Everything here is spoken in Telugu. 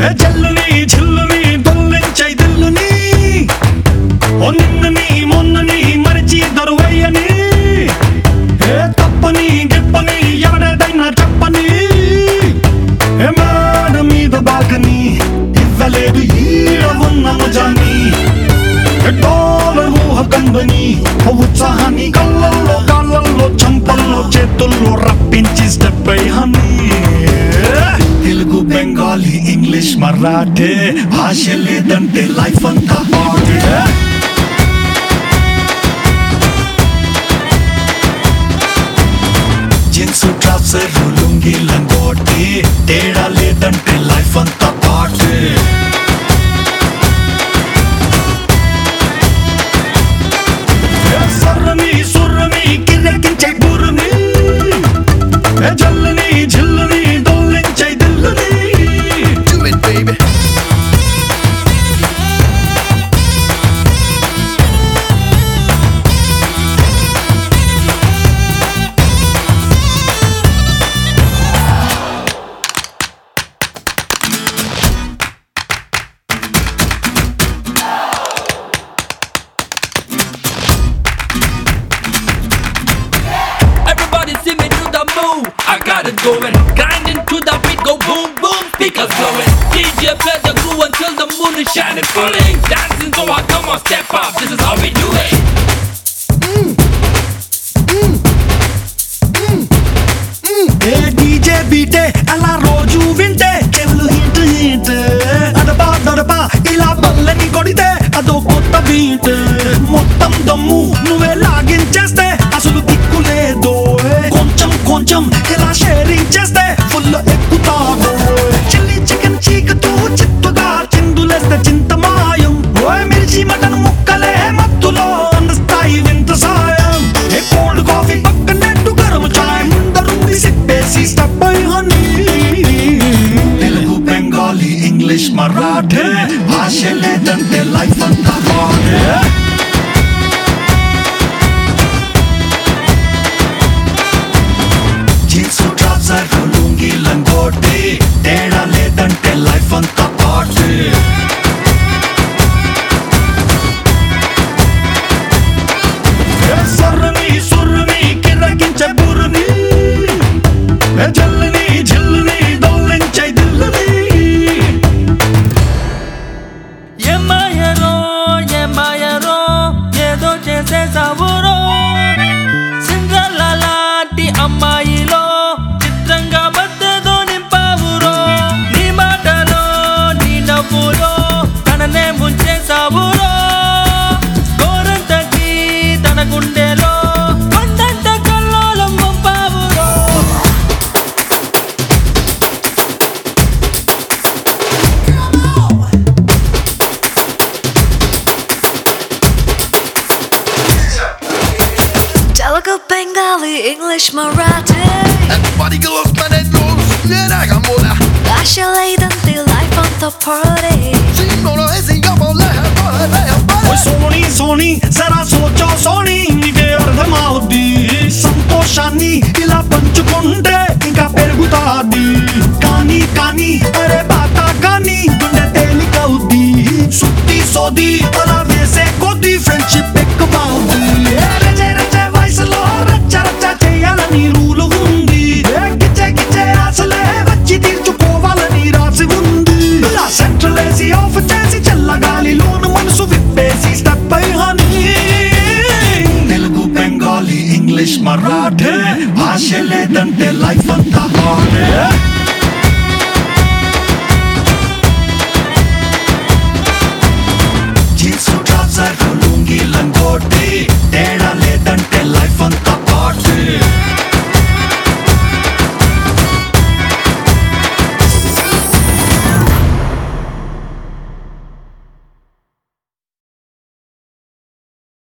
జల్లుని జిల్లుని దొల్లించై దిల్లుని ఓ నిన్నని మొన్నని మరిచి దొరువయ్యని తప్పని గిప్పని ఎవడేదైనా చెప్పని మేడ మీద బాకని ఇవ్వలేదు ఈడ ఉన్న మజాని డాలర్ ఊహ కందని ఉత్సాహాన్ని కళ్ళల్లో కాళ్ళల్లో చంపల్లో చేతుల్లో రప్పించి స్టెప్ అయ్యాని తెలుగు బెంగాలీ ఇంగ్లీష్ మరాఠీ భాష లేదంటే లైఫ్ అంతా పాటే జీన్స్ ట్రౌజర్ లుంగి లంగోటి తేడా లేదంటే లైఫ్ అంతా పాటే సర్రని సుర్రని కిర్రెక్కించే బుర్రని జల్లుని జిల్లుని దొల్లించై దిల్లుని Do it, baby. Everybody see me do the move, I got it going. Grinding to the beat, go boom boom, speakers blowing. DJ play the groove until the moon is shining, falling. Dancing so hard, come on, step up, this is how we do it. DJ బీటే అలా రోజు వింటే చెవులు హిట్ హిట్ అడపా దడపా ఇలా బల్లని కొడితే అదో కొత్త బీట్ మొత్తం దమ్ము నువ్వే లాగించేస్తే అసలు దిక్కు లేదు కొంచెం కొంచెం ఇలా షేరింగ్ చేస్తే ఫుల్ ఎక్కుతాడు చిల్లీ చికెన్ చీకుతూ చిత్తుగా చిందులేస్తే చింతమాయం మిర్చి మటన్ ముక్కలే మత్తులో అందిస్తాయి వింత సాయం కోల్డ్ కాఫీ పక్కనట్టు గరం చాయ్ ముందరుంది సిప్పేసి step honey Telugu Bengali English Marathi భాష లేదంటే లైఫ్ అంతా పాటే జీన్స్ ట్రౌజర్ లుంగి లంగోటి తేడా లేదంటే లైఫ్ అంతా పాటే సర్రని సుర్రని కిర్రకించే బుర్రని జల్లుని జిల్లుని దొల్లించై దిల్లుని ఏమాయరో ఏదో చేసేసావురో సిండ్రెల్లా లాంటి అమ్మాయిలో చిత్రంగా మధ్యతో నింపావురో నీ మాటలో నీ నవ్వులో తననే ముంచేసావురో గోరంతకి తన గుండెలో కొండంత కల్లోలం పంపావురో Telugu, Bengali, English, Marathi. Everybody goes, man, it goes. Yeah, I got more. Basha లేదంటే life అంతా party. Sing more, sing up, ఓ సోనీ సోనీ జరా సోచో సోనీ నీకే అర్థమవుద్ది సంతోషాన్ని ఇలా పంచుకుంటే ఇంకా పెరుగుతాది కానీ కానీ అరే బాత కానీ గుండె తేలికవుద్ది సుత్తి సోది అలా వేసే కొద్ది ఫ్రెండ్షిప్ ఎక్కువవుద్ది రచే రచే వయసులో రచ్చ రచ్చ చేయాలని రూలు ఉంది గిచ్చే గిచ్చే అసలే వచ్చి తీర్చుకోవాలని రాసి ఉంది సెంట్రల్ ఏసీ ఆఫ్ చేసి చల్లగాలిలోను మనసు విప్పేసి step honey Telugu Bengali English Marathi భాష లేదంటే లైఫ్ అంతా పాటే